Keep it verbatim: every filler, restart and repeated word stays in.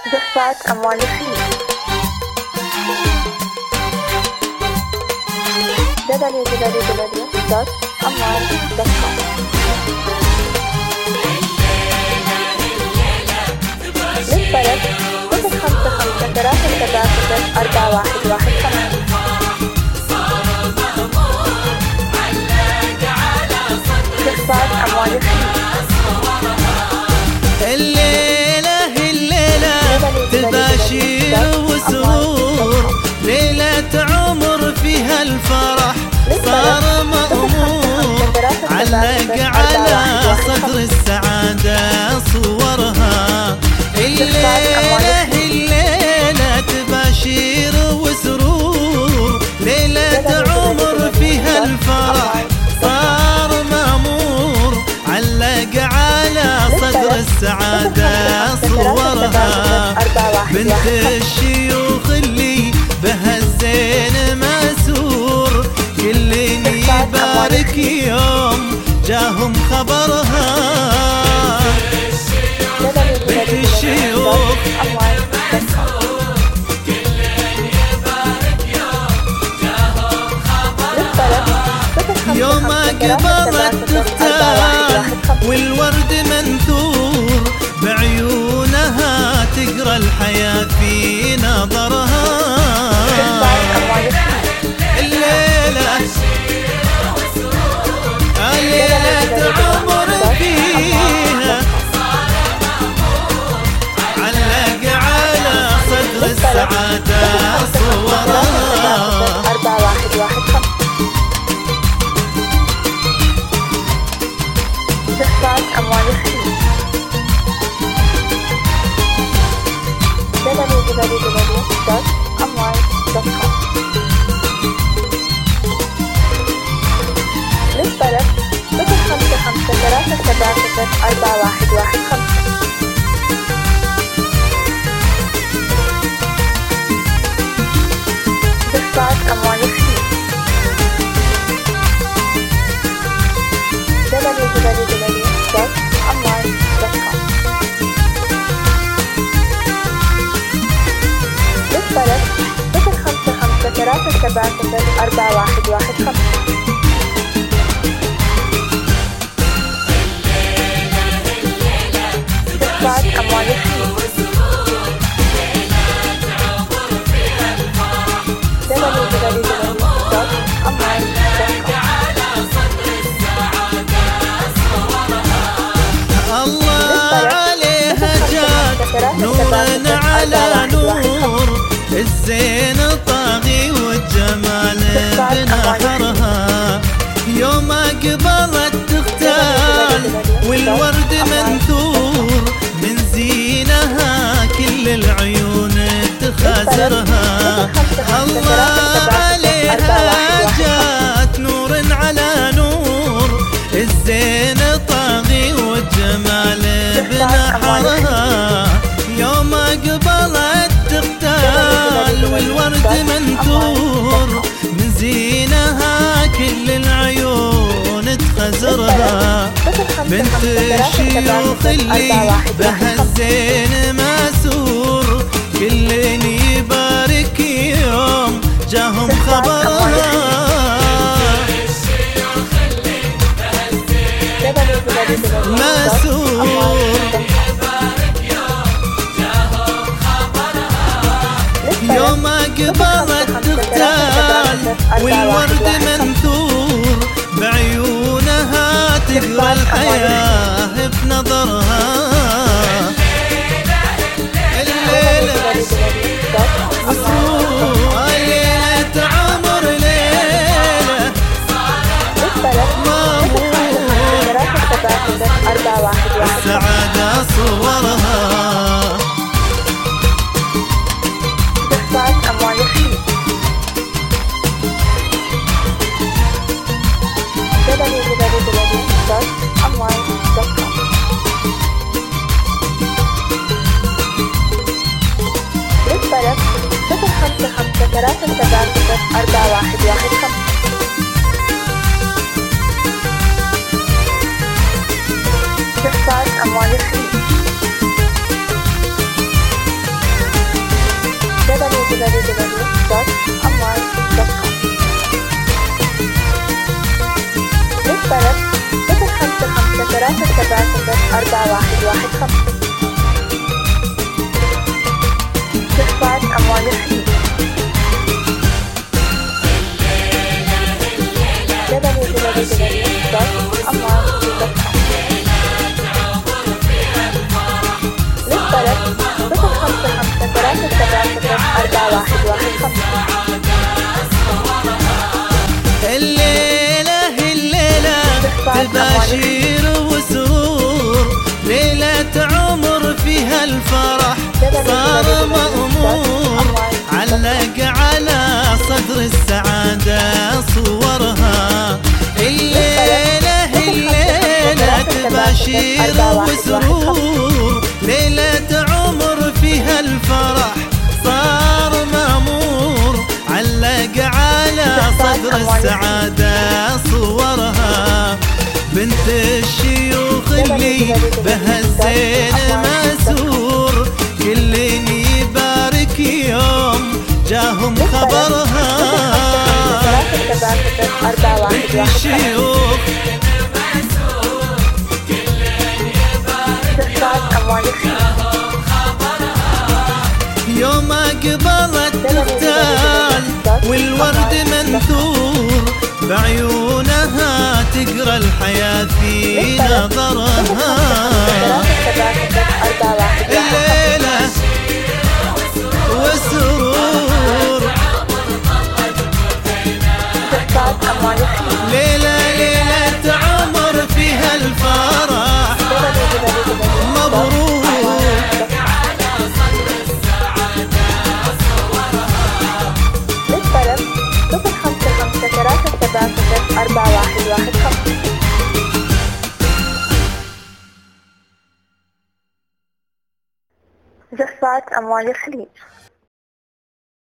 جفات أموال الخليج دبليو دبليو دبليو دوت أموال دوت كوم. للطلب صفر خمسة خمسة ثلاثة سبعة صفر أربعة واحد واحد خمسة. جفات أموال الخليج الليلة الليلة تباشير وسرور، ليلة عمر فيها الفرح صار مأمور، علق على صدر السعادة صورها. الليلة الليلة تباشير وسرور، ليلة عمر فيها الفرح صار مأمور، علق على صدر السعادة صورها. بنت الشيوخ اللي بها الزين مسور، كل يبارك يوم جاهم خبرها. بنت الشيوخ يوم قبلت تختار والورد منثور، بعيونها تقرا الحياة في نظرها. الليلة الليلة عمر فيها، علق على صدر السعادة صورها. أربعة واحد واحد خمسة. جفات أموال الخليج دبليو دبليو دبليو دوت أموال دوت كوم. للطلب صفر خمسة خمسة ثلاثة سبعة صفر أربعة واحد واحد خمسة. جفات أموال الخليج دبليو دبليو دبليو دوت أموال دوت كوم. للطلب صفر خمسة خمسة ثلاثة سبعة صفر أربعة واحد واحد خمسة. جفات أموال الخليج دبليو دبليو دبليو دوت أموال دوت كوم. الله عليها جاد نور على نور، الزين طاغي والجمال بنحرها. يوم قبلت تختال والورد منثور، من زينها كل العيون تخازرها. الله عليها جات نور على نور، الزين طاغي والجمال بنحرها. يوم قبلت تختال والورد منثور، من زينها كل العيون تخزرها. بنت الشيوخ اللي بها الزين مسور، كل يبارك يوم جاهم خبرها. مسور يوم قبلت تختال والورد منثور، بعيونها تقرا الحياة بنظرها. الليلة ليلة عمر، ليلة السعادة صورها. جفات أموال الخليج دبليو دبليو دبليو دوت أموال دوت كوم. للطلب صفر خمسة خمسة ثلاثة سبعة صفر أربعة واحد واحد خمسة. جفات أموال الخليج ثلاثة سبعة صفر أربعة واحد واحد خمسة. صفات أموال الخليج دبليو دبليو دبليو دوت أموال دوت كوم. للطلب صفر خمسة خمسة ثلاثة سبعة صفر أربعة واحد واحد خمسة. الليلة الليلة تباشير وسرور، ليلة عمر فيها الفرح صار مأمور، علق على صدر السعادة صورها. الليلة الليلة تباشير وسرور، ليلة عمر فيها الفرح صار مأمور، علق على صدر السعادة صورها. بنت الشيوخ اللي بها الزين مسور، كل يبارك يوم جاهم خبرها. بنت الشيوخ يوم قبلت تغتال والورد منثور، بعيونها تقرا الحياة في نظرها. الليلة والسرور، ليلة ليلة عمر فيها الفرح مبروك. للطلب صفر خمسة خمسة ثلاثة سبعة صفر أربعة واحد واحد خمسة. زفات أموال الخليج